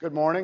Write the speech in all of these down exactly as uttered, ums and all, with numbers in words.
Good morning.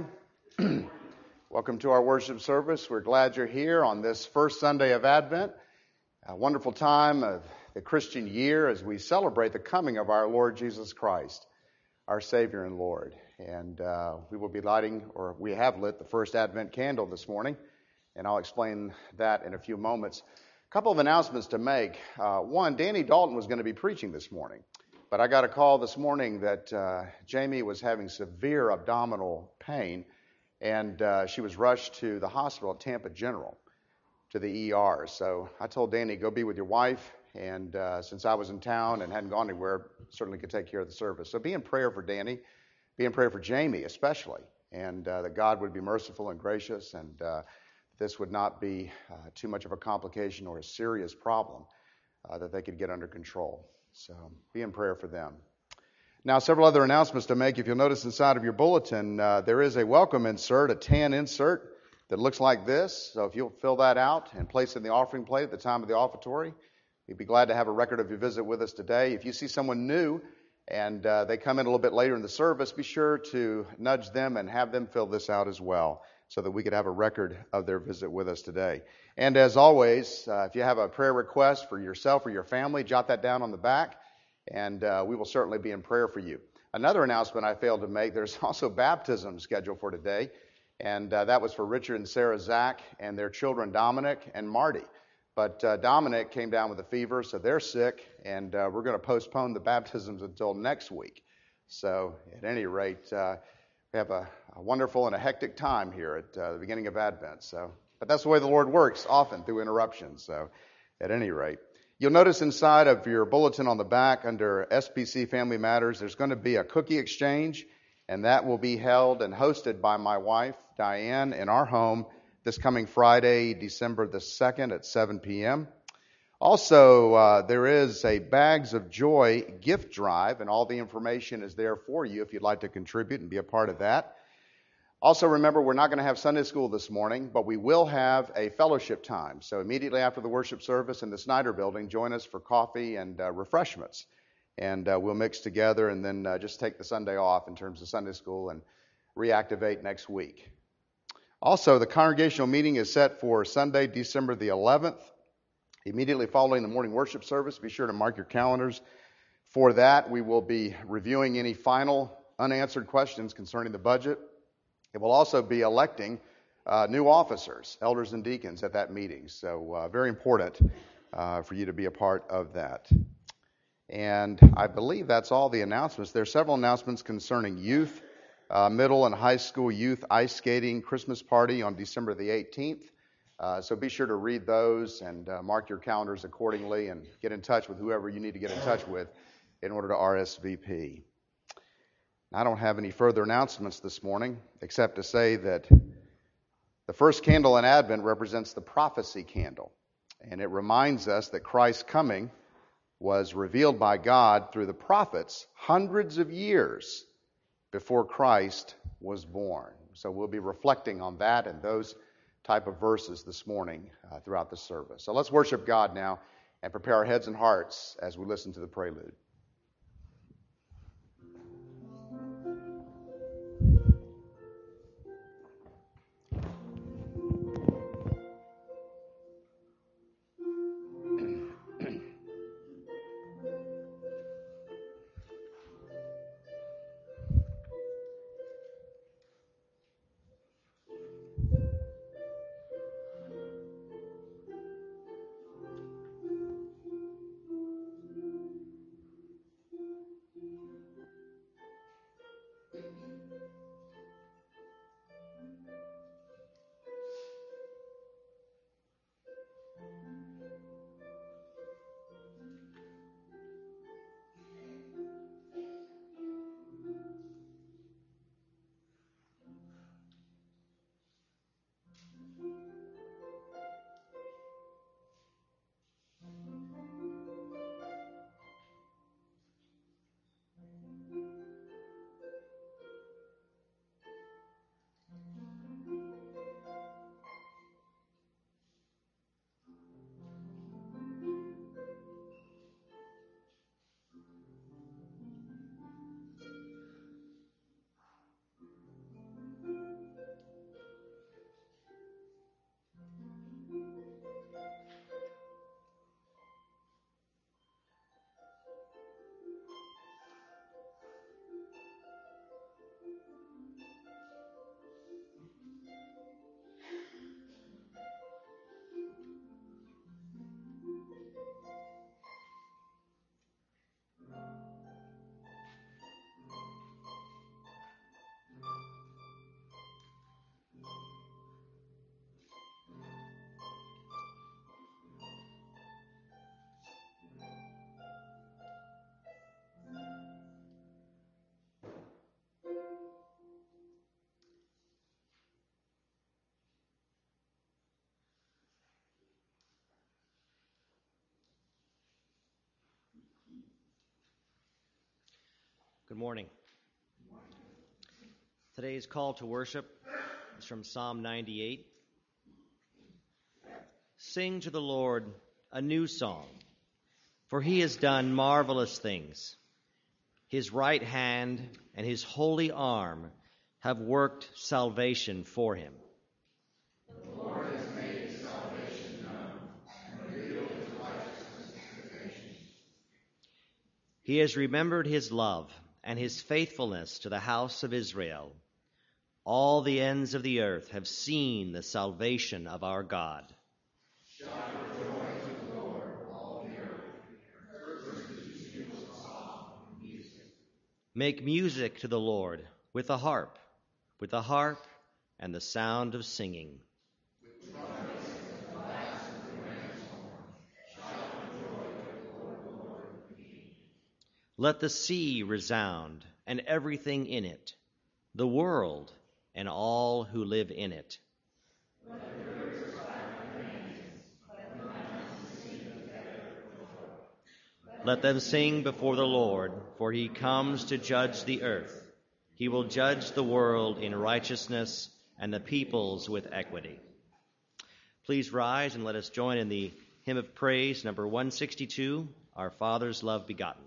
Welcome to our worship service. We're glad you're here on this first Sunday of Advent, a wonderful time of the Christian year as we celebrate the coming of our Lord Jesus Christ, our Savior and Lord. And uh, we will be lighting, or we have lit, the first Advent candle this morning, and I'll explain that in a few moments. A couple of announcements to make. Uh, one, Danny Dalton was going to be preaching this morning. But I got a call this morning that uh, Jamie was having severe abdominal pain, and uh, she was rushed to the hospital at Tampa General, to the E R. So I told Danny, go be with your wife, and uh, since I was in town and hadn't gone anywhere, certainly could take care of the service. So be in prayer for Danny, be in prayer for Jamie especially, and uh, that God would be merciful and gracious, and uh, this would not be uh, too much of a complication or a serious problem, uh, that they could get under control. So be in prayer for them. Now, several other announcements to make. If you'll notice inside of your bulletin, uh, there is a welcome insert, a tan insert that looks like this. So if you'll fill that out and place it in the offering plate at the time of the offertory, we'd be glad to have a record of your visit with us today. If you see someone new and uh, they come in a little bit later in the service, be sure to nudge them and have them fill this out as well, so that we could have a record of their visit with us today. And as always, uh, if you have a prayer request for yourself or your family, jot that down on the back, and uh, we will certainly be in prayer for you. Another announcement I failed to make, there's also baptism scheduled for today, and uh, that was for Richard and Sarah Zach and their children Dominic and Marty. But uh, Dominic came down with a fever, so they're sick, and uh, we're going to postpone the baptisms until next week. So at any rate, uh, we have a, a wonderful and a hectic time here at uh, the beginning of Advent. So, but that's the way the Lord works, often through interruptions. So, at any rate, you'll notice inside of your bulletin on the back under S P C Family Matters, there's going to be a cookie exchange, and that will be held and hosted by my wife, Diane, in our home this coming Friday, December the second at seven p.m. Also, uh, there is a Bags of Joy gift drive, and all the information is there for you if you'd like to contribute and be a part of that. Also, remember, we're not going to have Sunday school this morning, but we will have a fellowship time. So immediately after the worship service in the Snyder Building, join us for coffee and uh, refreshments. And uh, we'll mix together and then uh, just take the Sunday off in terms of Sunday school and reactivate next week. Also, the congregational meeting is set for Sunday, December the eleventh. Immediately following the morning worship service, be sure to mark your calendars for that. We will be reviewing any final unanswered questions concerning the budget. It will also be electing uh, new officers, elders and deacons at that meeting. So uh, very important uh, for you to be a part of that. And I believe that's all the announcements. There are several announcements concerning youth, uh, middle and high school youth ice skating Christmas party on December the eighteenth. Uh, so be sure to read those and uh, mark your calendars accordingly and get in touch with whoever you need to get in touch with in order to R S V P. I don't have any further announcements this morning except to say that the first candle in Advent represents the prophecy candle, and it reminds us that Christ's coming was revealed by God through the prophets hundreds of years before Christ was born. So we'll be reflecting on that and those type of verses this morning uh, throughout the service. So let's worship God now and prepare our heads and hearts as we listen to the prelude. Good morning. Today's call to worship is from Psalm ninety-eight. Sing to the Lord a new song, for he has done marvelous things. His right hand and his holy arm have worked salvation for him. The Lord has made his salvation known and revealed his righteousness to the nations. He has remembered his love and his faithfulness to the house of Israel. All the ends of the earth have seen the salvation of our God. Shout for joy to the Lord, all the earth. Persons who sing with song and music. Make music to the Lord with a harp, with a harp and the sound of singing. With trumpets and the blast of the ram's horn. Shout for joy to the Lord, the Lord the King. Let the sea resound and everything in it, the world and all who live in it. Let the rivers clap their hands, let the mountains sing together for joy. Let them sing before the Lord, for he comes to judge the earth. He will judge the world in righteousness and the peoples with equity. Please rise and let us join in the hymn of praise, number one sixty-two, Our Father's Love Begotten.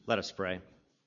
Let us pray.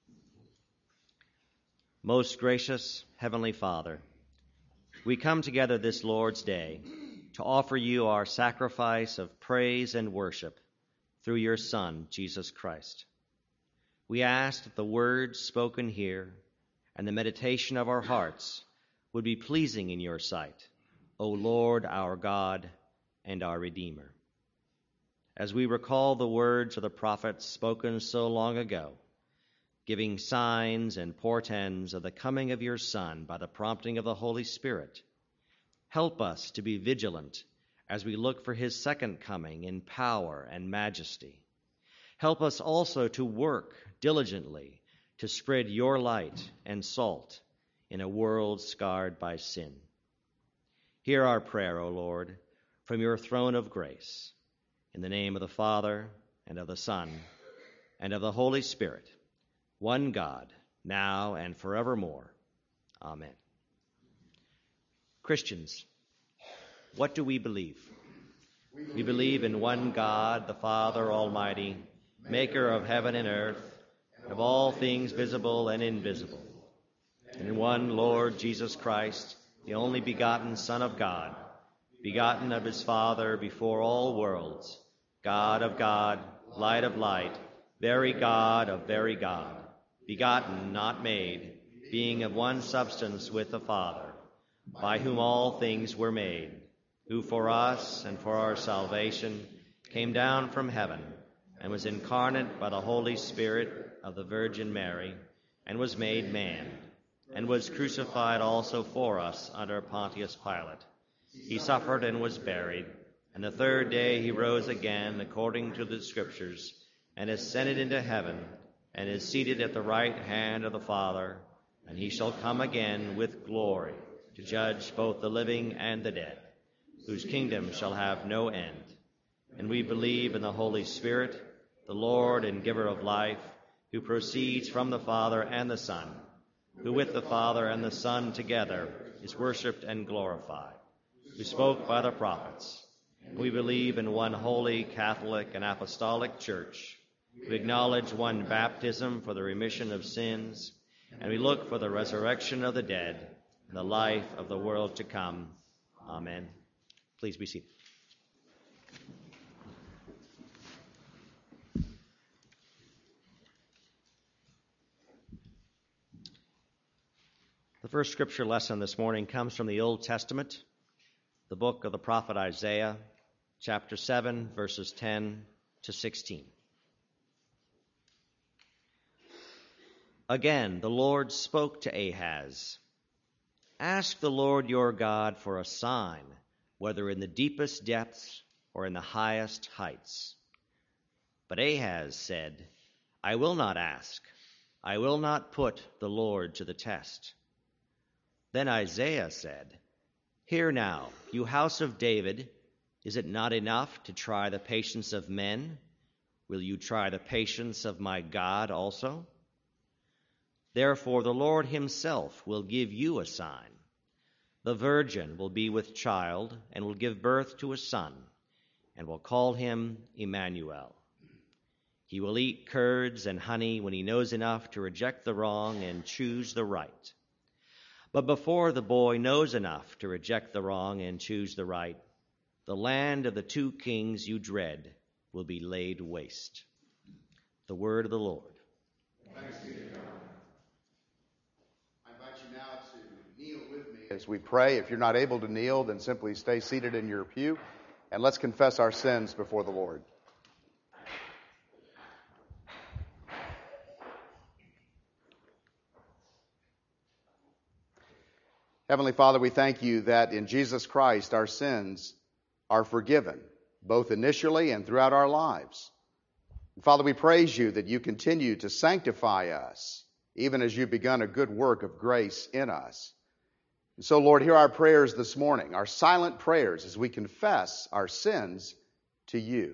Most gracious Heavenly Father, we come together this Lord's Day to offer you our sacrifice of praise and worship through your Son, Jesus Christ. We ask that the words spoken here and the meditation of our hearts would be pleasing in your sight, O Lord, our God and our Redeemer. As we recall the words of the prophets spoken so long ago, giving signs and portents of the coming of your Son by the prompting of the Holy Spirit, help us to be vigilant as we look for his second coming in power and majesty. Help us also to work diligently to spread your light and salt in a world scarred by sin. Hear our prayer, O Lord, from your throne of grace. In the name of the Father, and of the Son, and of the Holy Spirit, one God, now and forevermore. Amen. Christians, what do we believe? We believe in one God, the Father Almighty, maker of heaven and earth, of all things visible and invisible, and in one Lord Jesus Christ, the only begotten Son of God, begotten of his Father before all worlds, God of God, light of light, very God of very God, begotten, not made, being of one substance with the Father, by whom all things were made, who for us and for our salvation came down from heaven, and was incarnate by the Holy Spirit of the Virgin Mary, and was made man, and was crucified also for us under Pontius Pilate. He suffered and was buried, and the third day he rose again according to the Scriptures, and ascended into heaven, and is seated at the right hand of the Father, and he shall come again with glory to judge both the living and the dead, whose kingdom shall have no end. And we believe in the Holy Spirit, the Lord and giver of life, who proceeds from the Father and the Son, who with the Father and the Son together is worshipped and glorified, who spoke by the prophets. We believe in one holy, Catholic, and apostolic church. We acknowledge one baptism for the remission of sins, and we look for the resurrection of the dead and the life of the world to come. Amen. Please be seated. The first scripture lesson this morning comes from the Old Testament, the book of the prophet Isaiah, chapter seven, verses ten to sixteen. Again, the Lord spoke to Ahaz. Ask the Lord your God for a sign, whether in the deepest depths or in the highest heights. But Ahaz said, I will not ask. I will not put the Lord to the test. Then Isaiah said, Hear now, you house of David, is it not enough to try the patience of men? Will you try the patience of my God also? Therefore the Lord himself will give you a sign. The virgin will be with child and will give birth to a son, and will call him Emmanuel. He will eat curds and honey when he knows enough to reject the wrong and choose the right. But before the boy knows enough to reject the wrong and choose the right, the land of the two kings you dread will be laid waste. The word of the Lord. Thanks be to God. I invite you now to kneel with me as we pray. If you're not able to kneel, then simply stay seated in your pew, and let's confess our sins before the Lord. Heavenly Father, we thank you that in Jesus Christ our sins are forgiven, both initially and throughout our lives. And Father, we praise you that you continue to sanctify us, even as you've begun a good work of grace in us. And so, Lord, hear our prayers this morning, our silent prayers as we confess our sins to you.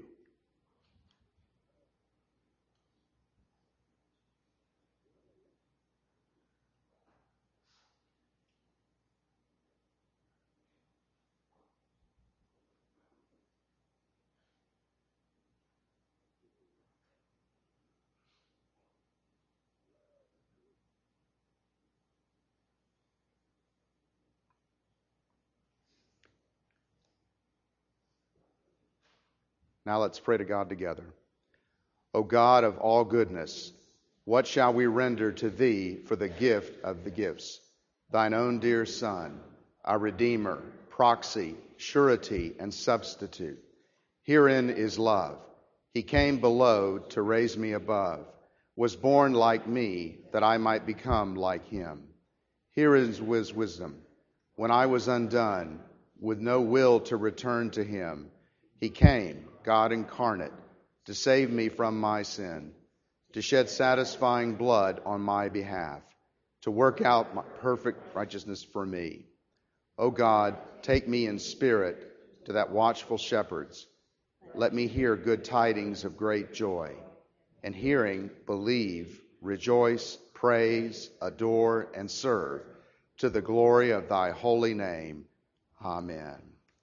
Now let's pray to God together. O God of all goodness, what shall we render to thee for the gift of the gifts? Thine own dear Son, our Redeemer, proxy, surety, and substitute. Herein is love. He came below to raise me above, was born like me that I might become like him. Here is his wisdom. When I was undone, with no will to return to him, he came, God incarnate, to save me from my sin, to shed satisfying blood on my behalf, to work out my perfect righteousness for me. O God, take me in spirit to that watchful shepherds. Let me hear good tidings of great joy, and hearing, believe, rejoice, praise, adore, and serve, to the glory of thy holy name. Amen.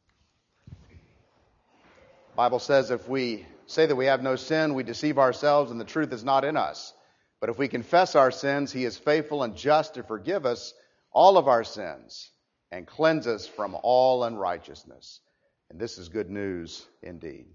The Bible says if we say that we have no sin, we deceive ourselves and the truth is not in us. But if we confess our sins, he is faithful and just to forgive us all of our sins and cleanse us from all unrighteousness. And this is good news indeed.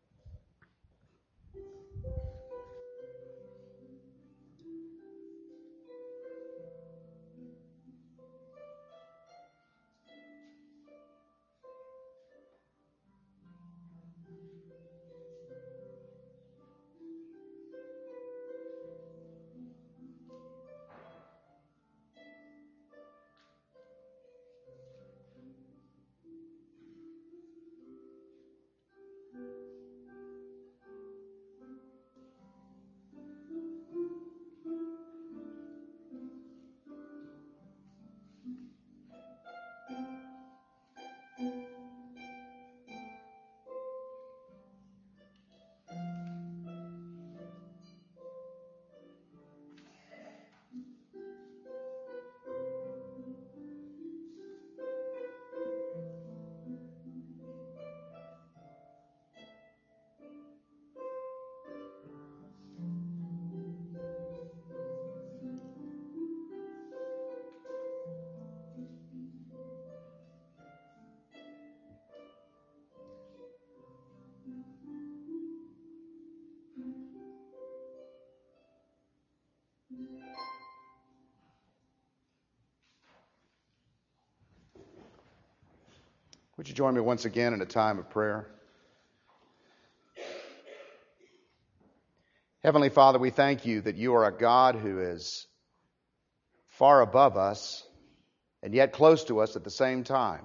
Would you join me once again in a time of prayer? Heavenly Father, we thank you that you are a God who is far above us and yet close to us at the same time.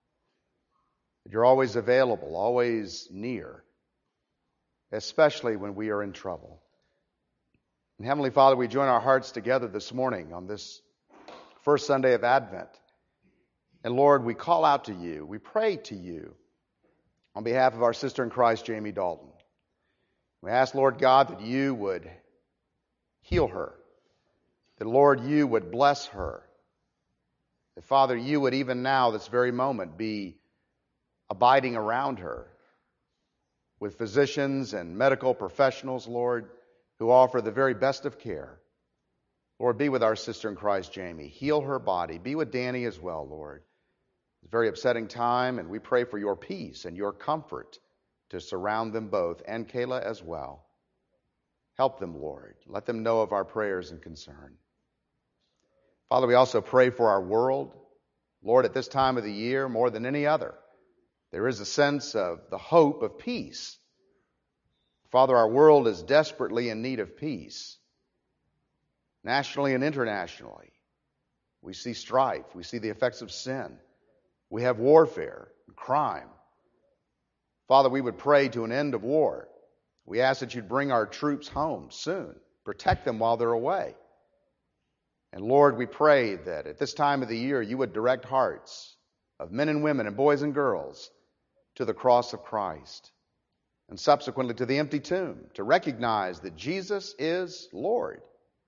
That you're always available, always near, especially when we are in trouble. And Heavenly Father, we join our hearts together this morning on this first Sunday of Advent. And Lord, we call out to you, we pray to you on behalf of our sister in Christ, Jamie Dalton. We ask, Lord God, that you would heal her, that, Lord, you would bless her, that, Father, you would even now, this very moment, be abiding around her with physicians and medical professionals, Lord, who offer the very best of care. Lord, be with our sister in Christ, Jamie. Heal her body. Be with Danny as well, Lord. It's a very upsetting time, and we pray for your peace and your comfort to surround them both, and Kayla as well. Help them, Lord. Let them know of our prayers and concern. Father, we also pray for our world. Lord, at this time of the year, more than any other, there is a sense of the hope of peace. Father, our world is desperately in need of peace, nationally and internationally. We see strife. We see the effects of sin. We have warfare and crime. Father, we would pray to an end of war. We ask that you'd bring our troops home soon. Protect them while they're away. And Lord, we pray that at this time of the year, you would direct hearts of men and women and boys and girls to the cross of Christ, and subsequently to the empty tomb, to recognize that Jesus is Lord.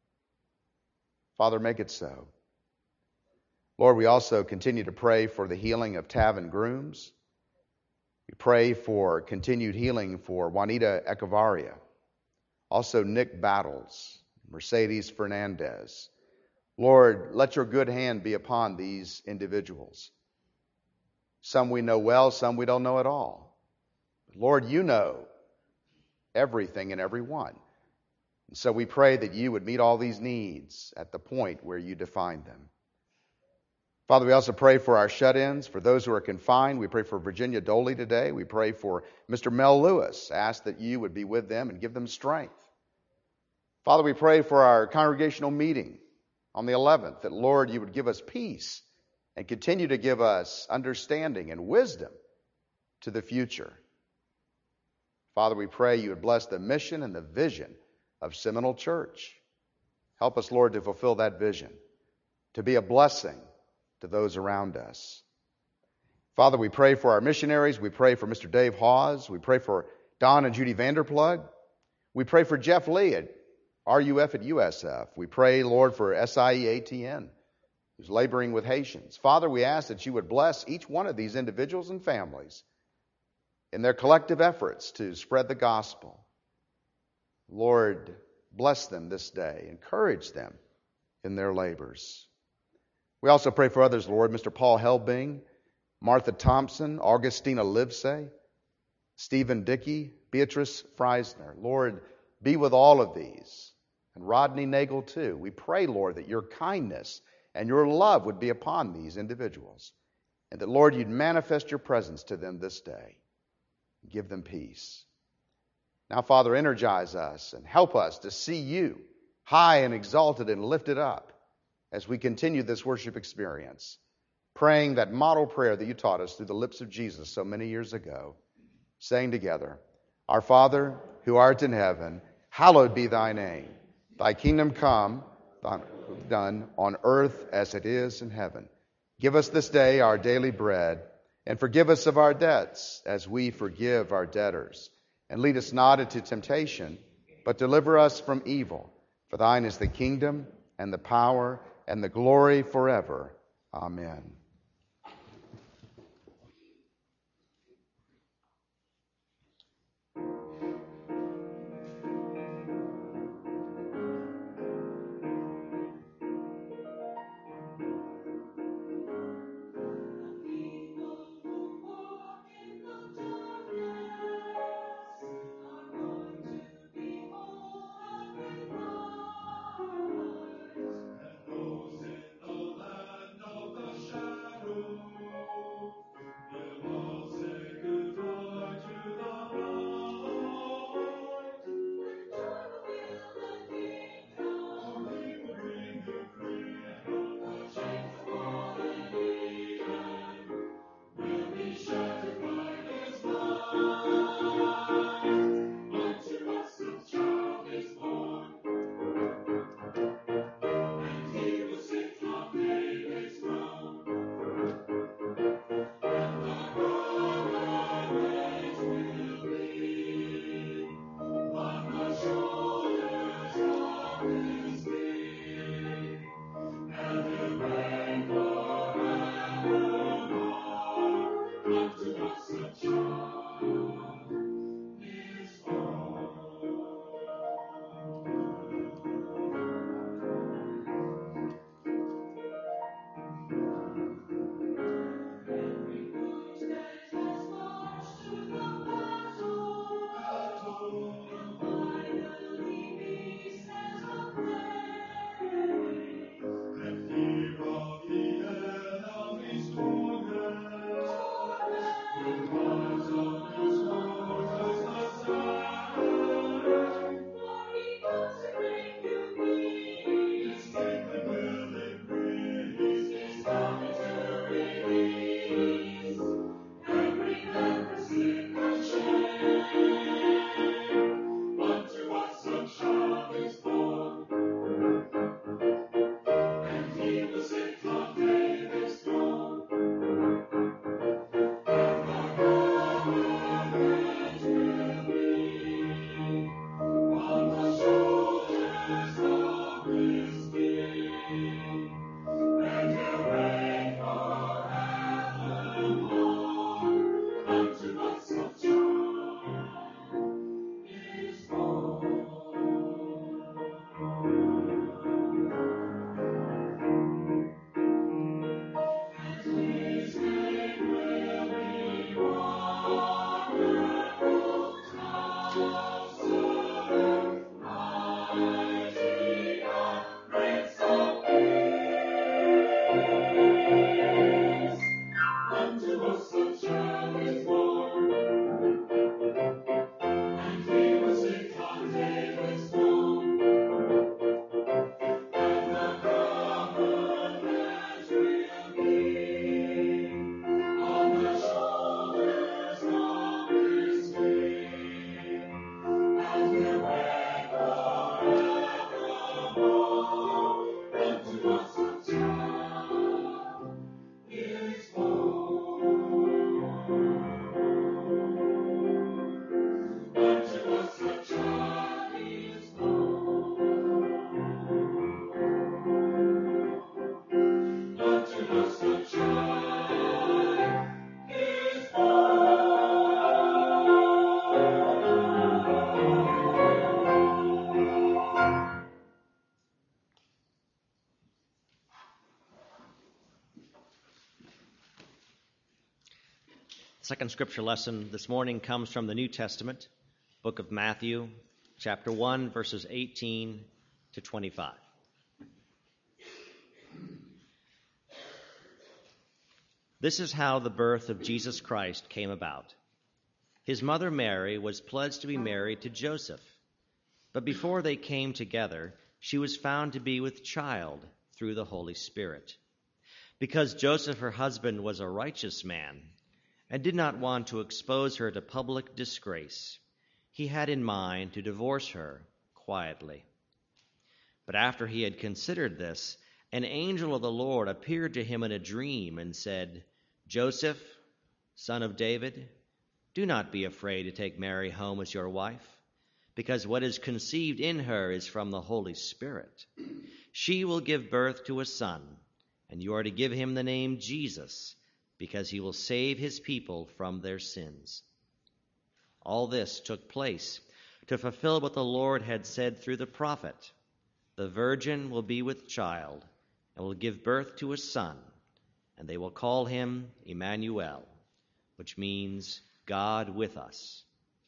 Father, make it so. Lord, we also continue to pray for the healing of Tavin Grooms. We pray for continued healing for Juanita Echevarria. Also Nick Battles, Mercedes Fernandez. Lord, let your good hand be upon these individuals. Some we know well, some we don't know at all. But Lord, you know everything and everyone. And so we pray that you would meet all these needs at the point where you define them. Father, we also pray for our shut-ins, for those who are confined. We pray for Virginia Doley today. We pray for Mister Mel Lewis. Ask that you would be with them and give them strength. Father, we pray for our congregational meeting on the eleventh, that, Lord, you would give us peace and continue to give us understanding and wisdom to the future. Father, we pray you would bless the mission and the vision of Seminole Church. Help us, Lord, to fulfill that vision, to be a blessing to those around us. Father, we pray for our missionaries. We pray for Mister Dave Hawes. We pray for Don and Judy Vanderplug. We pray for Jeff Lee at R U F at U S F. We pray, Lord, for S I E A T N, who's laboring with Haitians. Father, we ask that you would bless each one of these individuals and families in their collective efforts to spread the gospel. Lord, bless them this day. Encourage them in their labors. We also pray for others, Lord, Mister Paul Helbing, Martha Thompson, Augustina Livesey, Stephen Dickey, Beatrice Freisner. Lord, be with all of these, and Rodney Nagel too. We pray, Lord, that your kindness and your love would be upon these individuals, and that, Lord, you'd manifest your presence to them this day. Give them peace. Now, Father, energize us and help us to see you high and exalted and lifted up as we continue this worship experience, praying that model prayer that you taught us through the lips of Jesus so many years ago, saying together, Our Father, who art in heaven, hallowed be thy name. Thy kingdom come, thy will be done on earth as it is in heaven. Give us this day our daily bread, and forgive us of our debts as we forgive our debtors. And lead us not into temptation, but deliver us from evil. For thine is the kingdom and the power and the glory forever. Amen. Those in the land of the shadow The second scripture lesson this morning comes from the New Testament, book of Matthew, chapter one, verses eighteen to twenty-five. This is how the birth of Jesus Christ came about. His mother Mary was pledged to be married to Joseph, but before they came together, she was found to be with child through the Holy Spirit. Because Joseph, her husband, was a righteous man and did not want to expose her to public disgrace, he had in mind to divorce her quietly. But after he had considered this, an angel of the Lord appeared to him in a dream and said, "Joseph, son of David, do not be afraid to take Mary home as your wife, because what is conceived in her is from the Holy Spirit. She will give birth to a son, and you are to give him the name Jesus, because he will save his people from their sins." All this took place to fulfill what the Lord had said through the prophet, "The virgin will be with child and will give birth to a son, and they will call him Emmanuel," which means God with us.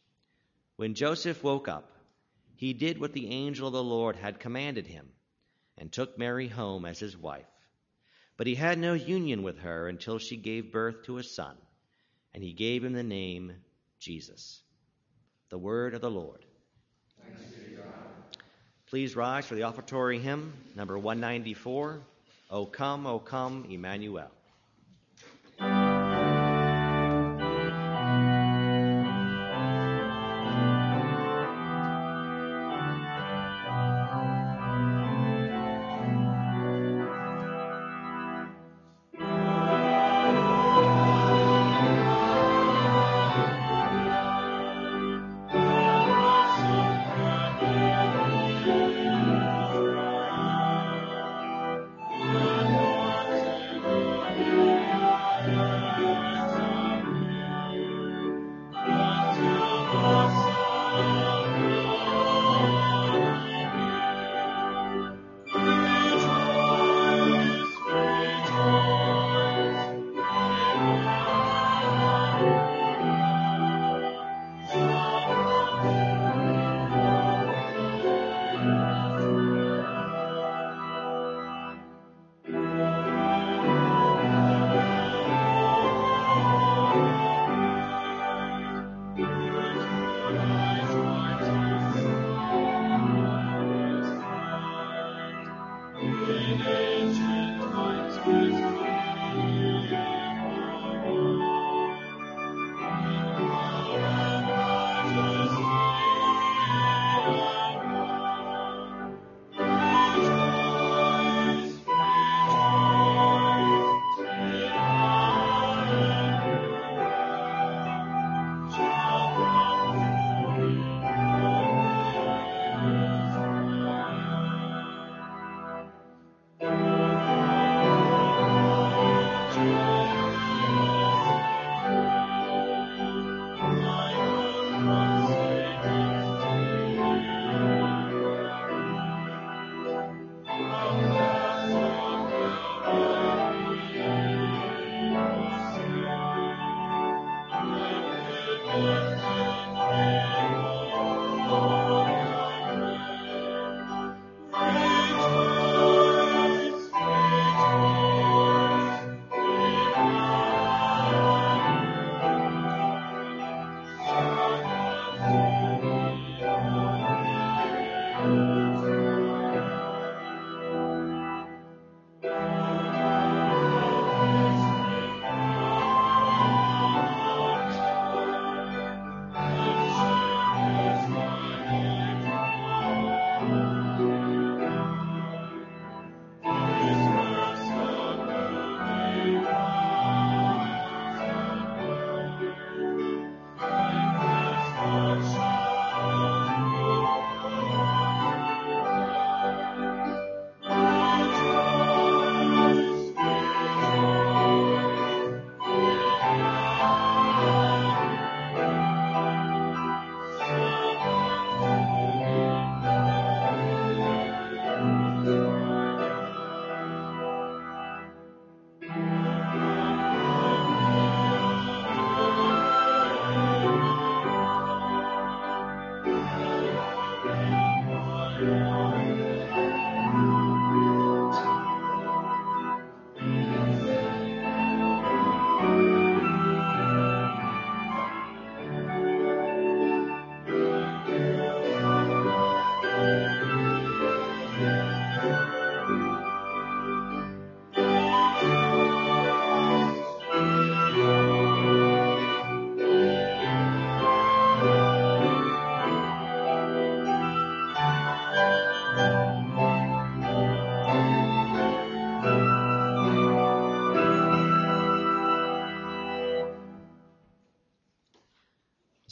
When Joseph woke up, he did what the angel of the Lord had commanded him and took Mary home as his wife. But he had no union with her until she gave birth to a son, and he gave him the name Jesus. The word of the Lord. Thanks be to God. Please rise for the offertory hymn, number one ninety-four, O Come, O Come, Emmanuel. Thank you.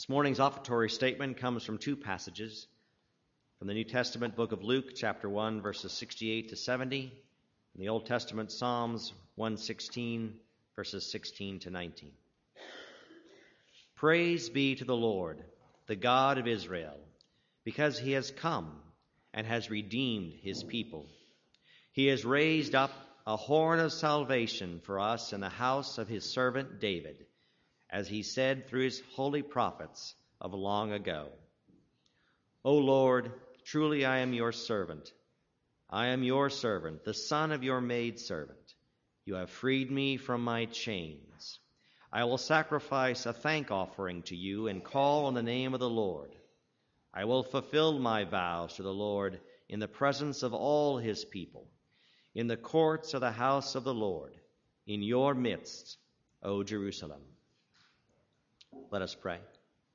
This morning's offertory statement comes from two passages from the New Testament book of Luke, chapter one, verses sixty-eight to seventy, and the Old Testament Psalms one sixteen, verses sixteen to nineteen. Praise be to the Lord, the God of Israel, because he has come and has redeemed his people. He has raised up a horn of salvation for us in the house of his servant David, as he said through his holy prophets of long ago. O Lord, truly I am your servant. I am your servant, the son of your maidservant. You have freed me from my chains. I will sacrifice a thank offering to you and call on the name of the Lord. I will fulfill my vows to the Lord in the presence of all his people, in the courts of the house of the Lord, in your midst, O Jerusalem. Let us pray.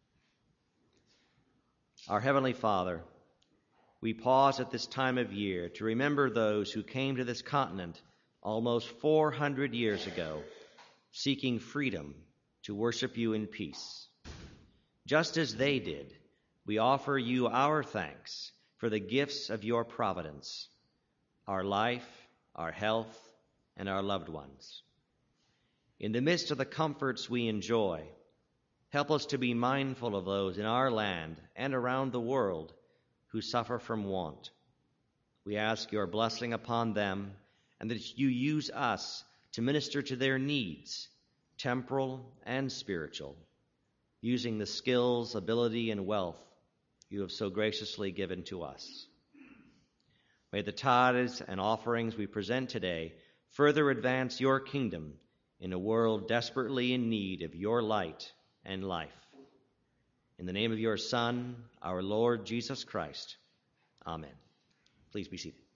Our Heavenly Father, we pause at this time of year to remember those who came to this continent almost four hundred years ago, seeking freedom to worship you in peace. Just as they did, we offer you our thanks for the gifts of your providence, our life, our health, and our loved ones. In the midst of the comforts we enjoy, help us to be mindful of those in our land and around the world who suffer from want. We ask your blessing upon them and that you use us to minister to their needs, temporal and spiritual, using the skills, ability, and wealth you have so graciously given to us. May the tithes and offerings we present today further advance your kingdom in a world desperately in need of your light and life. In the name of your Son, our Lord Jesus Christ. Amen. Please be seated.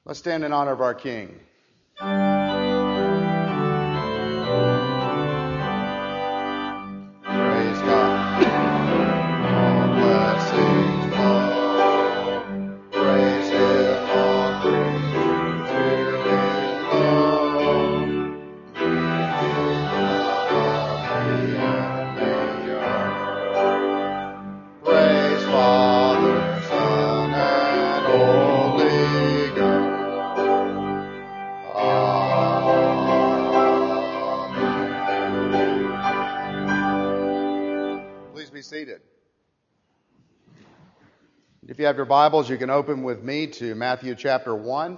Let's stand in honor of our King. Praise God. All blessings flow. Praise Him, all creatures filling flow. Praise Father, Son, and Holy Ghost. Amen. Please be seated. If you have your Bibles, you can open with me to Matthew chapter one,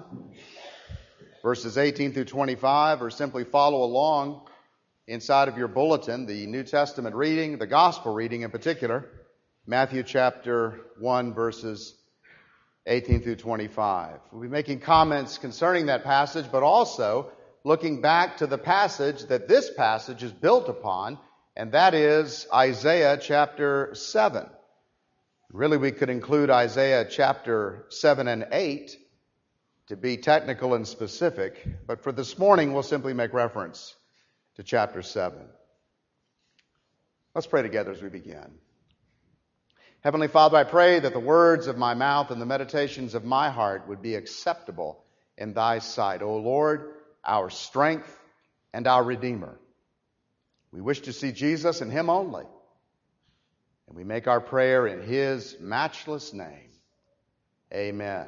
verses eighteen through twenty-five, or simply follow along inside of your bulletin, the New Testament reading, the Gospel reading in particular, Matthew chapter one, verses eighteen through twenty-five. We'll be making comments concerning that passage, but also looking back to the passage that this passage is built upon, and that is Isaiah chapter seven. Really, we could include Isaiah chapter seven and eight to be technical and specific, but for this morning, we'll simply make reference to chapter seven. Let's pray together as we begin. Heavenly Father, I pray that the words of my mouth and the meditations of my heart would be acceptable in Thy sight. O Lord, our strength and our Redeemer. We wish to see Jesus and Him only. And we make our prayer in His matchless name. Amen.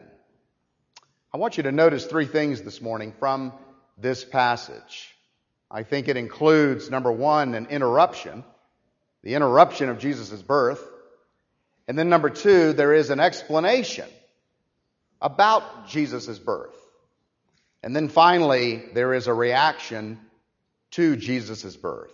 I want you to notice three things this morning from this passage. I think it includes, number one, an interruption, the interruption of Jesus' birth. And then number two, there is an explanation about Jesus' birth. And then finally, there is a reaction to Jesus' birth.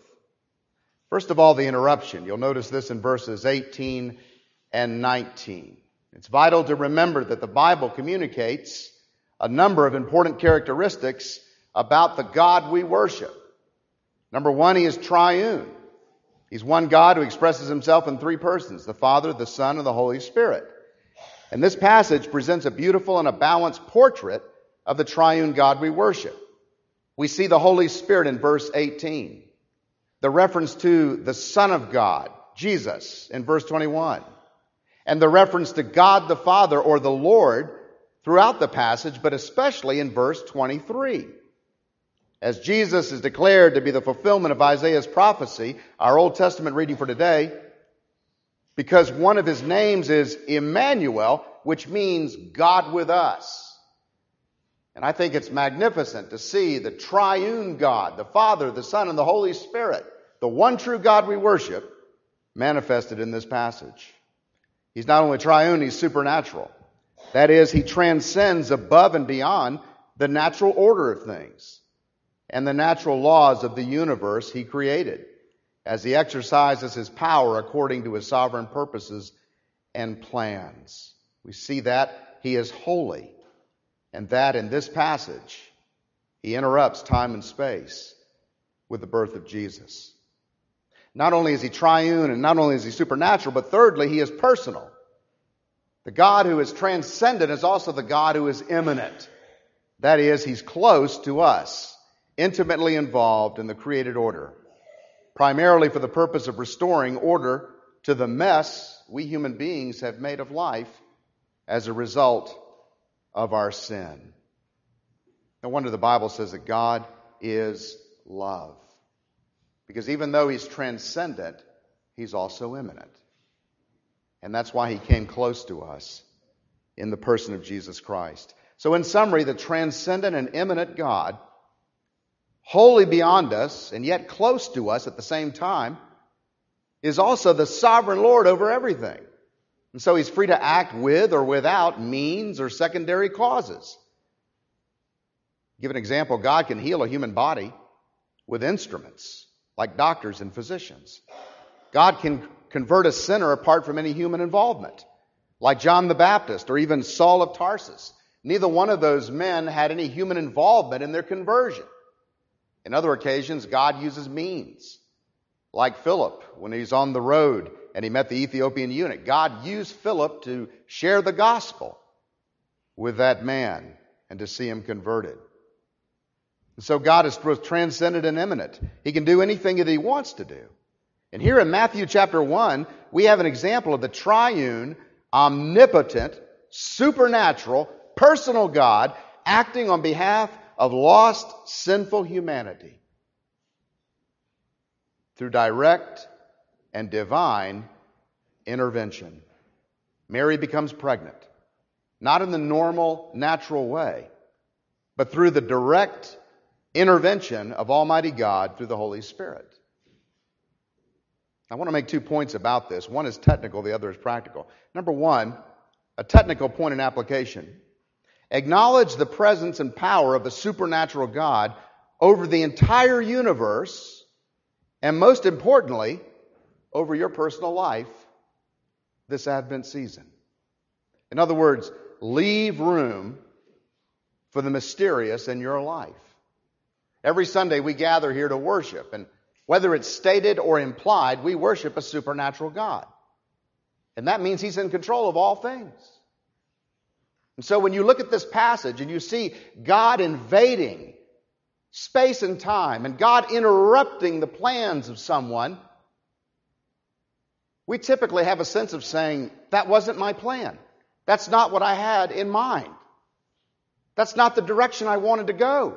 First of all, the interruption. You'll notice this in verses eighteen and nineteen. It's vital to remember that the Bible communicates a number of important characteristics about the God we worship. Number one, He is triune. He's one God who expresses Himself in three persons, the Father, the Son, and the Holy Spirit. And this passage presents a beautiful and a balanced portrait of the triune God we worship. We see the Holy Spirit in verse eighteen. The reference to the Son of God, Jesus, in verse twenty-one. And the reference to God the Father or the Lord throughout the passage, but especially in verse twenty-three. As Jesus is declared to be the fulfillment of Isaiah's prophecy, our Old Testament reading for today, because one of His names is Emmanuel, which means God with us. And I think it's magnificent to see the triune God, the Father, the Son, and the Holy Spirit, the one true God we worship, manifested in this passage. He's not only triune, He's supernatural. That is, He transcends above and beyond the natural order of things and the natural laws of the universe He created, as He exercises His power according to His sovereign purposes and plans. We see that He is holy, and that in this passage, He interrupts time and space with the birth of Jesus. Not only is He triune and not only is He supernatural, but thirdly, He is personal. The God who is transcendent is also the God who is immanent. That is, He's close to us, intimately involved in the created order, primarily for the purpose of restoring order to the mess we human beings have made of life as a result of our sin. No wonder the Bible says that God is love. Because even though He's transcendent, He's also immanent. And that's why He came close to us in the person of Jesus Christ. So in summary, the transcendent and immanent God, wholly beyond us and yet close to us at the same time, is also the sovereign Lord over everything. And so He's free to act with or without means or secondary causes. Give an example, God can heal a human body with instruments, like doctors and physicians. God can convert a sinner apart from any human involvement, like John the Baptist or even Saul of Tarsus. Neither one of those men had any human involvement in their conversion. In other occasions, God uses means, like Philip when he's on the road and he met the Ethiopian eunuch. God used Philip to share the gospel with that man and to see him converted. And so God is both transcendent and immanent. He can do anything that he wants to do. And here in Matthew chapter one, we have an example of the triune, omnipotent, supernatural, personal God acting on behalf of lost, sinful humanity through direct and divine intervention. Mary becomes pregnant, not in the normal, natural way, but through the direct intervention of Almighty God through the Holy Spirit. I want to make two points about this. One is technical, the other is practical. Number one, a technical point in application. Acknowledge the presence and power of the supernatural God over the entire universe, and most importantly, over your personal life this Advent season. In other words, leave room for the mysterious in your life. Every Sunday we gather here to worship, and whether it's stated or implied, we worship a supernatural God. And that means he's in control of all things. And so when you look at this passage and you see God invading space and time and God interrupting the plans of someone, we typically have a sense of saying, that wasn't my plan. That's not what I had in mind. That's not the direction I wanted to go.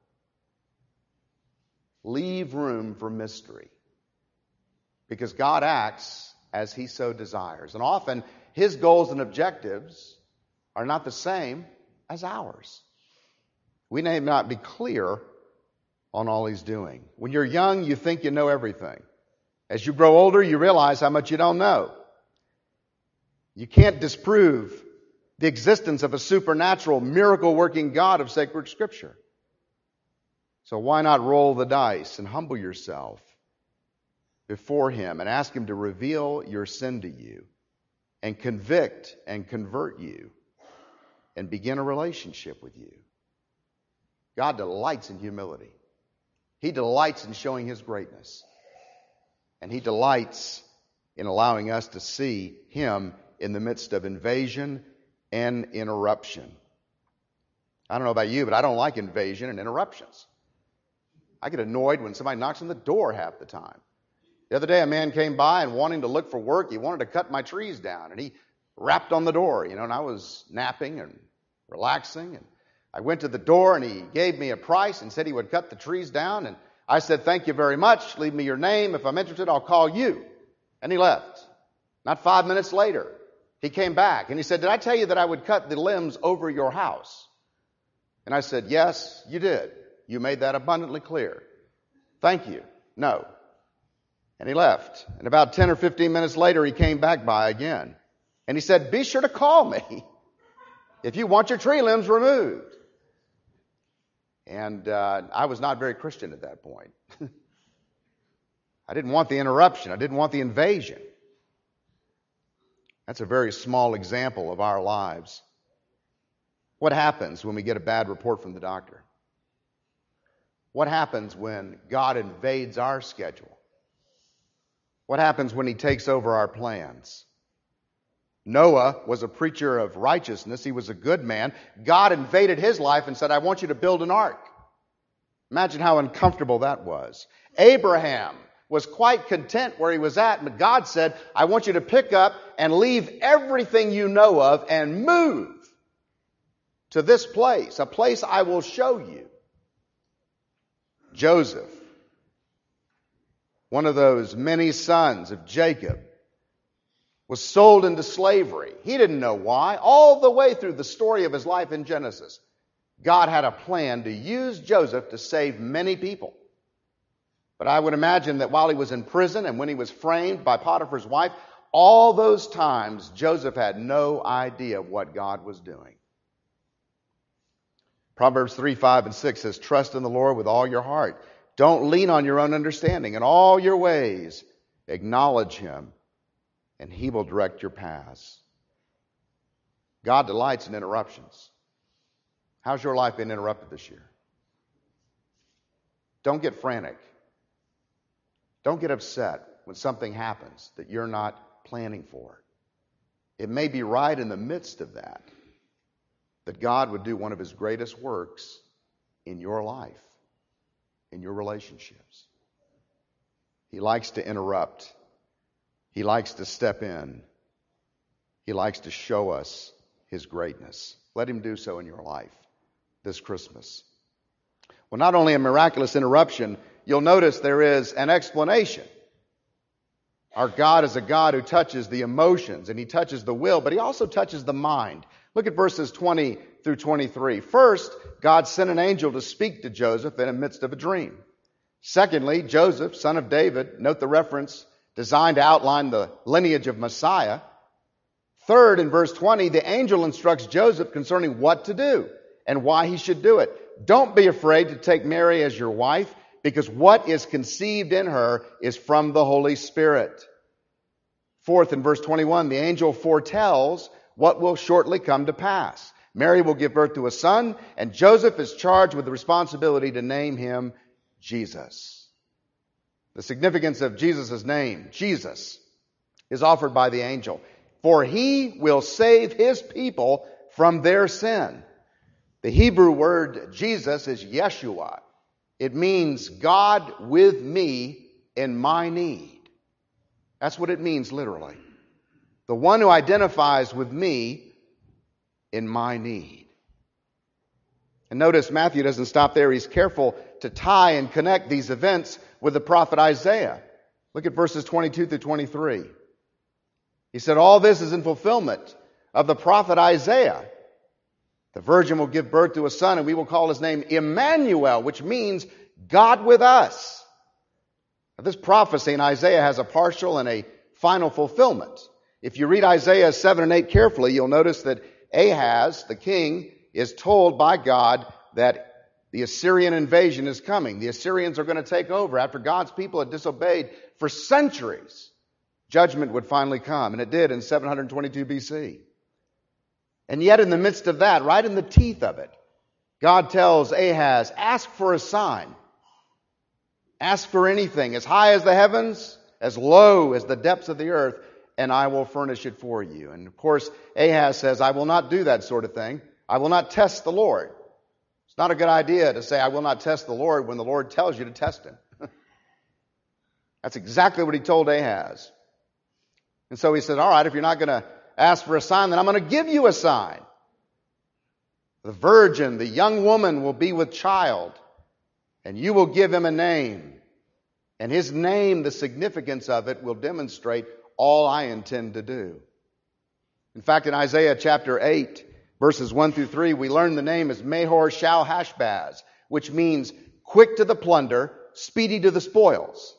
Leave room for mystery, because God acts as he so desires. And often his goals and objectives are not the same as ours. We may not be clear on all he's doing. When you're young, you think you know everything. As you grow older, you realize how much you don't know. You can't disprove the existence of a supernatural, miracle-working God of sacred Scripture. So why not roll the dice and humble yourself before him and ask him to reveal your sin to you and convict and convert you and begin a relationship with you. God delights in humility. He delights in showing his greatness. And he delights in allowing us to see him in the midst of invasion and interruption. I don't know about you, but I don't like invasion and interruptions. I get annoyed when somebody knocks on the door half the time. The other day, a man came by and wanting to look for work, he wanted to cut my trees down, and he rapped on the door, you know, and I was napping and relaxing, and I went to the door, and he gave me a price and said he would cut the trees down, and I said, thank you very much, leave me your name, if I'm interested, I'll call you. And he left. Not five minutes later, he came back, and he said, did I tell you that I would cut the limbs over your house? And I said, yes, you did. You made that abundantly clear. Thank you. No. And he left. And about ten or fifteen minutes later, he came back by again. And he said, be sure to call me if you want your tree limbs removed. And uh, I was not very Christian at that point. I didn't want the interruption. I didn't want the invasion. That's a very small example of our lives. What happens when we get a bad report from the doctor? What happens when God invades our schedule? What happens when he takes over our plans? Noah was a preacher of righteousness. He was a good man. God invaded his life and said, I want you to build an ark. Imagine how uncomfortable that was. Abraham was quite content where he was at, but God said, I want you to pick up and leave everything you know of and move to this place, a place I will show you. Joseph, one of those many sons of Jacob, was sold into slavery. He didn't know why. All the way through the story of his life in Genesis, God had a plan to use Joseph to save many people. But I would imagine that while he was in prison and when he was framed by Potiphar's wife, all those times Joseph had no idea what God was doing. Proverbs three, five, and six says, trust in the Lord with all your heart. Don't lean on your own understanding. In all your ways, acknowledge him, and he will direct your paths. God delights in interruptions. How's your life been interrupted this year? Don't get frantic. Don't get upset when something happens that you're not planning for. It may be right in the midst of that. that God would do one of his greatest works in your life, in your relationships. He likes to interrupt. He likes to step in. He likes to show us his greatness. Let him do so in your life this Christmas. Well, not only a miraculous interruption, you'll notice there is an explanation. Our God is a God who touches the emotions and he touches the will, but he also touches the mind. Look at verses twenty through twenty-three. First, God sent an angel to speak to Joseph in the midst of a dream. Secondly, Joseph, son of David, note the reference, designed to outline the lineage of Messiah. Third, in verse twenty, the angel instructs Joseph concerning what to do and why he should do it. Don't be afraid to take Mary as your wife, because what is conceived in her is from the Holy Spirit. Fourth, in verse twenty-one, the angel foretells what will shortly come to pass. Mary will give birth to a son, and Joseph is charged with the responsibility to name him Jesus. The significance of Jesus' name, Jesus, is offered by the angel. For he will save his people from their sin. The Hebrew word Jesus is Yeshua. It means God with me in my need. That's what it means literally. The one who identifies with me in my need. And notice Matthew doesn't stop there. He's careful to tie and connect these events with the prophet Isaiah. Look at verses twenty-two through twenty-three. He said, all this is in fulfillment of the prophet Isaiah. The virgin will give birth to a son, and we will call his name Emmanuel, which means God with us. Now, this prophecy in Isaiah has a partial and a final fulfillment. If you read Isaiah seven and eight carefully, you'll notice that Ahaz, the king, is told by God that the Assyrian invasion is coming. The Assyrians are going to take over. After God's people had disobeyed for centuries, judgment would finally come. And it did in seven hundred twenty-two B C. And yet in the midst of that, right in the teeth of it, God tells Ahaz, ask for a sign. Ask for anything, as high as the heavens, as low as the depths of the earth, and I will furnish it for you. And of course, Ahaz says, I will not do that sort of thing. I will not test the Lord. It's not a good idea to say, I will not test the Lord when the Lord tells you to test him. That's exactly what he told Ahaz. And so he said, all right, if you're not going to ask for a sign, then I'm going to give you a sign. The virgin, the young woman, will be with child, and you will give him a name. And his name, the significance of it, will demonstrate all I intend to do. In fact, in Isaiah chapter eight, verses one through three, we learn the name is Mahor-Shalal-Hash-Baz, which means quick to the plunder, speedy to the spoils.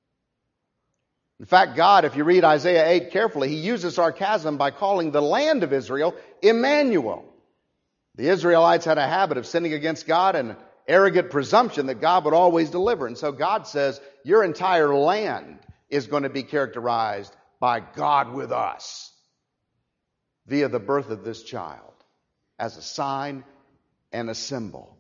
In fact, God, if you read Isaiah eight carefully, he uses sarcasm by calling the land of Israel Emmanuel. The Israelites had a habit of sinning against God and arrogant presumption that God would always deliver. And so God says, your entire land is going to be characterized by God with us via the birth of this child as a sign and a symbol.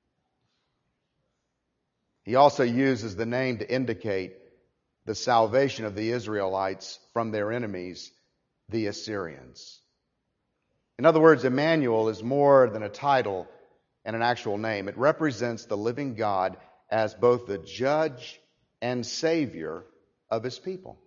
He also uses the name to indicate the salvation of the Israelites from their enemies, the Assyrians. In other words, Emmanuel is more than a title and an actual name. It represents the living God as both the judge and savior of his people.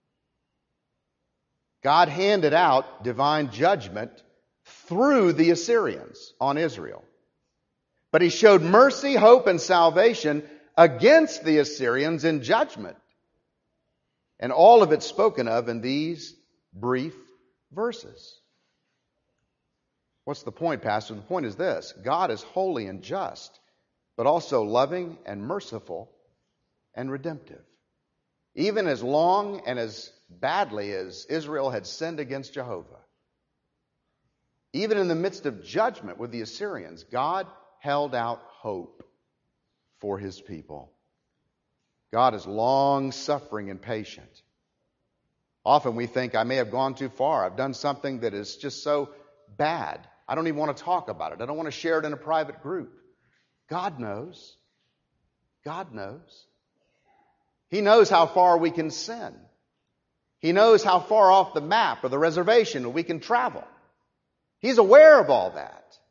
God handed out divine judgment through the Assyrians on Israel. But he showed mercy, hope, and salvation against the Assyrians in judgment. And all of it spoken of in these brief verses. What's the point, Pastor? The point is this. God is holy and just, but also loving and merciful and redemptive. Even as long and as badly as Israel had sinned against Jehovah, even in the midst of judgment with the Assyrians, God held out hope for his people. God is long-suffering and patient. Often we think, I may have gone too far. I've done something that is just so bad. I don't even want to talk about it. I don't want to share it in a private group. God knows. God knows. He knows how far we can sin. He knows how far off the map or the reservation we can travel. He's aware of all that.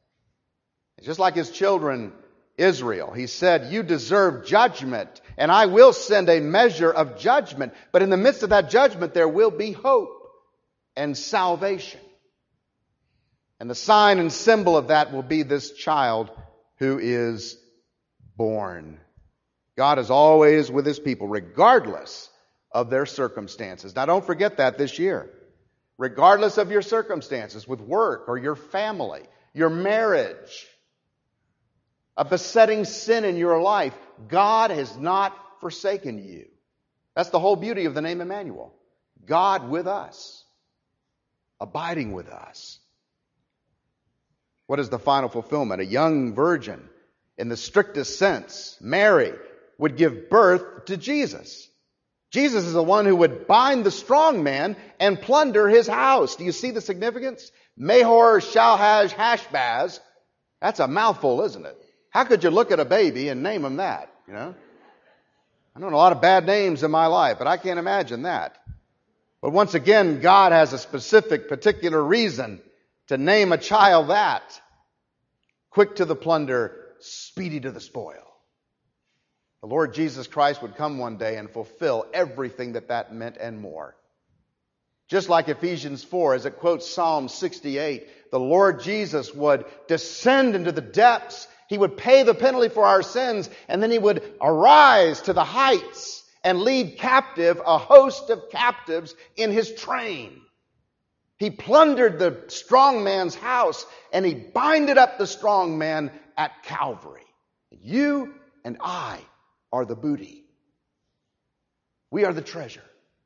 Just like his children, Israel, he said, you deserve judgment, and I will send a measure of judgment. But in the midst of that judgment, there will be hope and salvation. And the sign and symbol of that will be this child who is born. God is always with his people, regardless of their circumstances. Now, don't forget that this year. Regardless of your circumstances with work or your family, your marriage, a besetting sin in your life, God has not forsaken you. That's the whole beauty of the name Emmanuel. God with us, abiding with us. What is the final fulfillment? A young virgin, in the strictest sense, Mary, would give birth to Jesus. Jesus is the one who would bind the strong man and plunder his house. Do you see the significance? Mahor Shalhaz Hashbaz. That's a mouthful, isn't it? How could you look at a baby and name him that, you know? I know a lot of bad names in my life, but I can't imagine that. But once again, God has a specific, particular reason to name a child that. Quick to the plunder, speedy to the spoil. The Lord Jesus Christ would come one day and fulfill everything that that meant and more. Just like Ephesians four, as it quotes Psalm sixty-eight, the Lord Jesus would descend into the depths. He would pay the penalty for our sins, and then he would arise to the heights and lead captive a host of captives in his train. He plundered the strong man's house, and he binded up the strong man at Calvary. You and I are the booty. We are the treasure.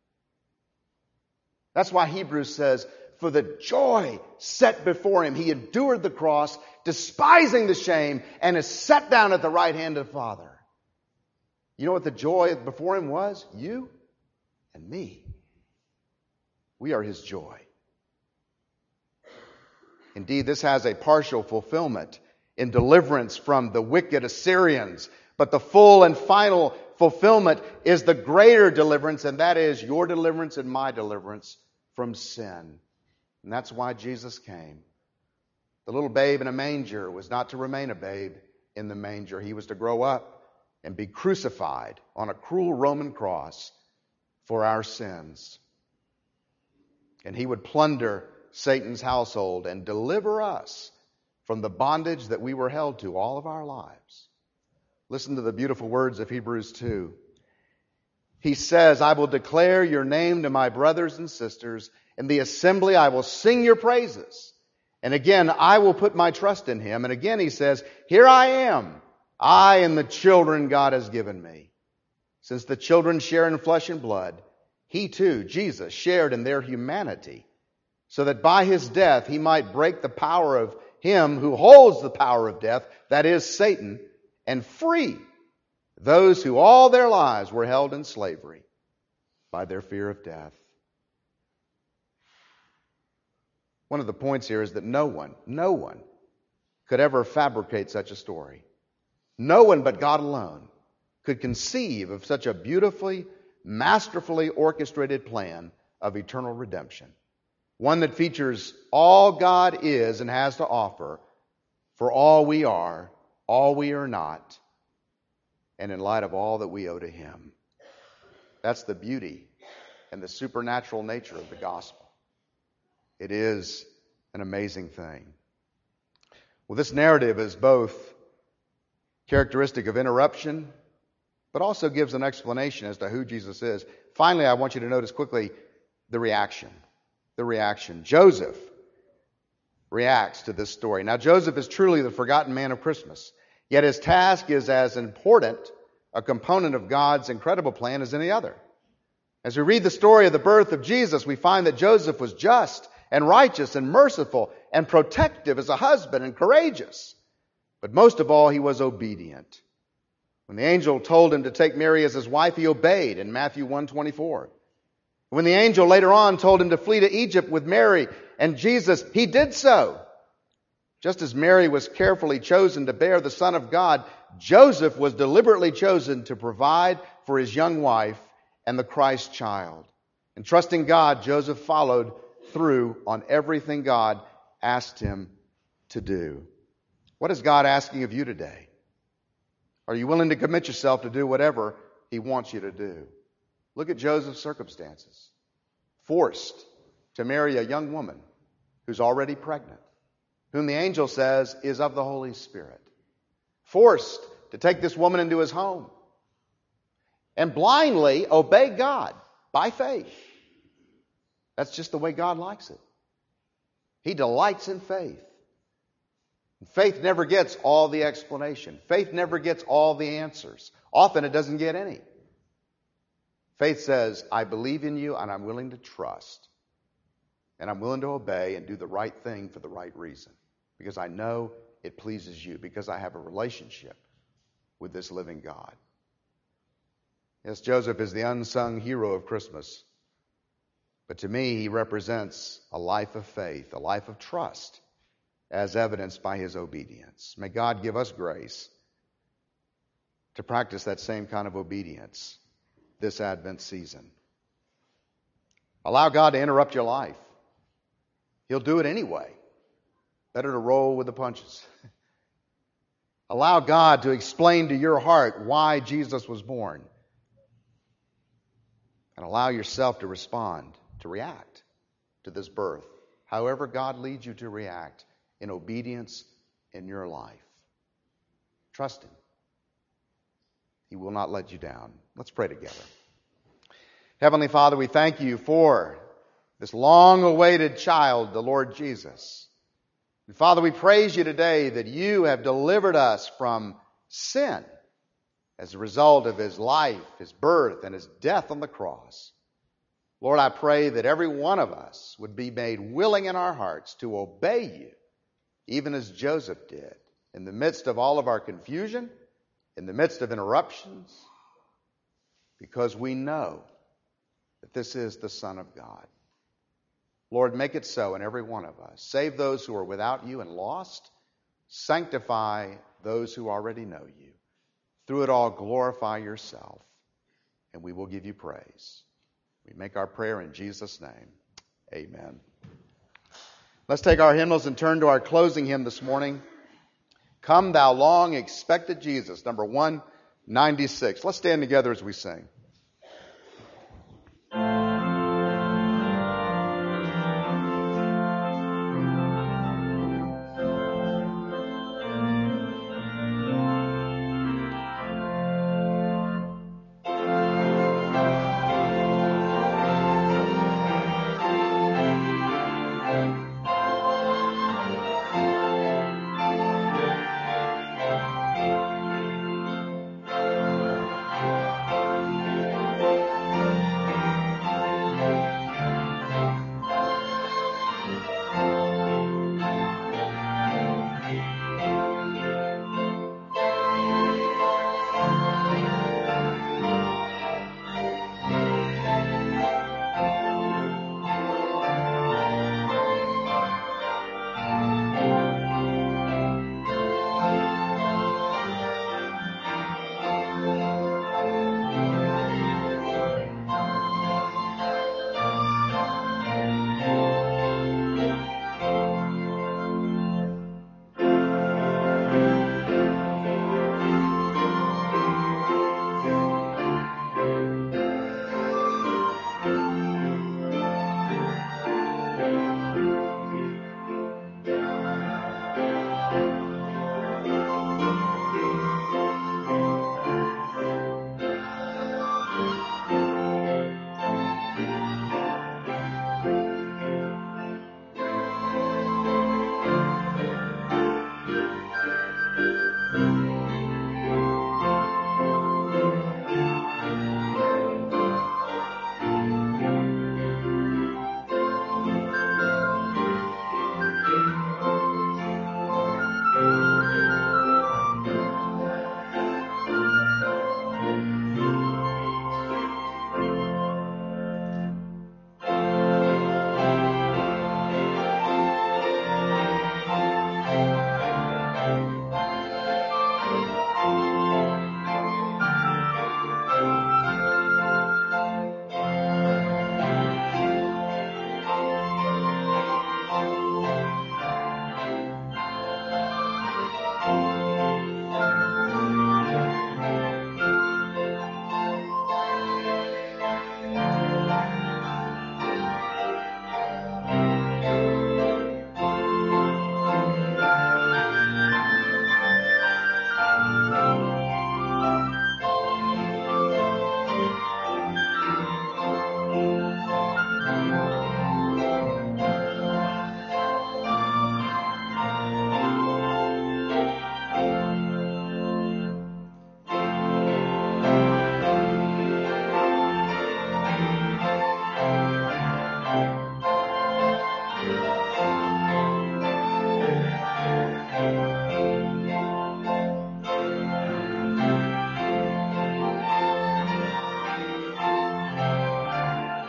That's why Hebrews says, for the joy set before him, he endured the cross, despising the shame, and is set down at the right hand of the Father. You know what the joy before him was? You and me. We are his joy. Indeed, this has a partial fulfillment in deliverance from the wicked Assyrians. But the full and final fulfillment is the greater deliverance, and that is your deliverance and my deliverance from sin. And that's why Jesus came. The little babe in a manger was not to remain a babe in the manger. He was to grow up and be crucified on a cruel Roman cross for our sins. And he would plunder Satan's household and deliver us from the bondage that we were held to all of our lives. Listen to the beautiful words of Hebrews two. He says, I will declare your name to my brothers and sisters. In the assembly I will sing your praises. And again, I will put my trust in him. And again he says, here I am, I and the children God has given me. Since the children share in flesh and blood, he too, Jesus, shared in their humanity, so that by his death he might break the power of him who holds the power of death, that is Satan, and free those who all their lives were held in slavery by their fear of death. One of the points here is that no one, no one could ever fabricate such a story. No one but God alone could conceive of such a beautifully, masterfully orchestrated plan of eternal redemption. One that features all God is and has to offer for all we are, all we are not, and in light of all that we owe to him. That's the beauty and the supernatural nature of the gospel. It is an amazing thing. Well, this narrative is both characteristic of interruption, but also gives an explanation as to who Jesus is. Finally, I want you to notice quickly the reaction. The reaction. Joseph reacts to this story. Now, Joseph is truly the forgotten man of Christmas. Yet his task is as important a component of God's incredible plan as any other. As we read the story of the birth of Jesus, we find that Joseph was just and righteous and merciful and protective as a husband and courageous. But most of all, he was obedient. When the angel told him to take Mary as his wife, he obeyed in Matthew one twenty-four. When the angel later on told him to flee to Egypt with Mary and Jesus, he did so. Just as Mary was carefully chosen to bear the Son of God, Joseph was deliberately chosen to provide for his young wife and the Christ child. And trusting God, Joseph followed through on everything God asked him to do. What is God asking of you today? Are you willing to commit yourself to do whatever He wants you to do? Look at Joseph's circumstances. Forced to marry a young woman who's already pregnant, whom the angel says is of the Holy Spirit. Forced to take this woman into his home and blindly obey God by faith. That's just the way God likes it. He delights in faith. Faith never gets all the explanation. Faith never gets all the answers. Often it doesn't get any. Faith says, I believe in you and I'm willing to trust. And I'm willing to obey and do the right thing for the right reason. Because I know it pleases you. Because I have a relationship with this living God. Yes, Joseph is the unsung hero of Christmas. But to me, he represents a life of faith, a life of trust, as evidenced by his obedience. May God give us grace to practice that same kind of obedience this Advent season. Allow God to interrupt your life. He'll do it anyway. Better to roll with the punches. Allow God to explain to your heart why Jesus was born. And allow yourself to respond, to react to this birth, however God leads you to react in obedience in your life. Trust Him. He will not let you down. Let's pray together. Heavenly Father, we thank you for this long-awaited child, the Lord Jesus. And Father, we praise you today that you have delivered us from sin as a result of his life, his birth, and his death on the cross. Lord, I pray that every one of us would be made willing in our hearts to obey you, even as Joseph did, in the midst of all of our confusion, in the midst of interruptions, because we know that this is the Son of God. Lord, make it so in every one of us. Save those who are without you and lost. Sanctify those who already know you. Through it all, glorify yourself, and we will give you praise. We make our prayer in Jesus' name. Amen. Let's take our hymnals and turn to our closing hymn this morning. Come Thou Long Expected Jesus, number one ninety-six. Let's stand together as we sing.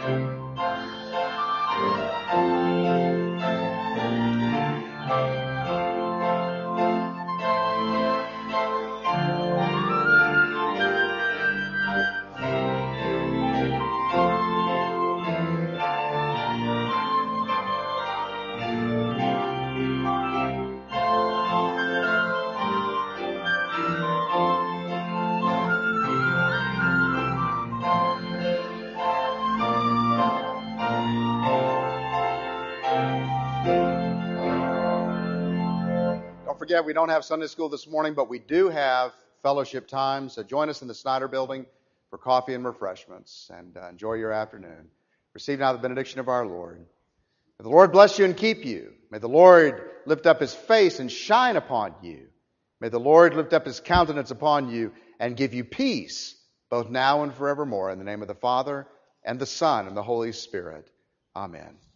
Don't forget, we don't have Sunday school this morning, but we do have fellowship time. So join us in the Snyder Building for coffee and refreshments, and uh, enjoy your afternoon. Receive now the benediction of our Lord. May the Lord bless you and keep you. May the Lord lift up his face and shine upon you. May the Lord lift up his countenance upon you and give you peace, both now and forevermore. In the name of the Father, and the Son, and the Holy Spirit. Amen.